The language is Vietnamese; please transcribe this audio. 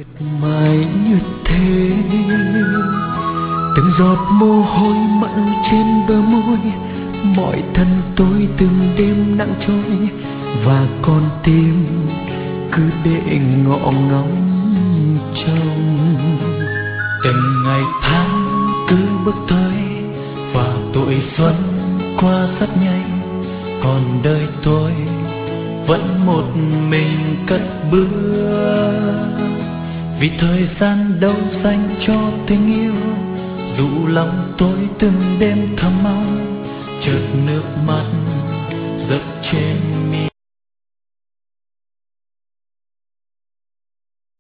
mãi như thế, từng giọt mồ hôi mặn trên bờ môi, mọi thân tôi từng đêm nặng trôi, và con tim cứ để ngọ ngóng trông. Từng ngày tháng cứ bước tới, và tuổi xuân qua rất nhanh, còn đời tôi vẫn một mình cất bước. Vì thời gian đâu dành cho tình yêu, dù lòng tôi từng đêm thầm mong, chợt nước mắt dập trên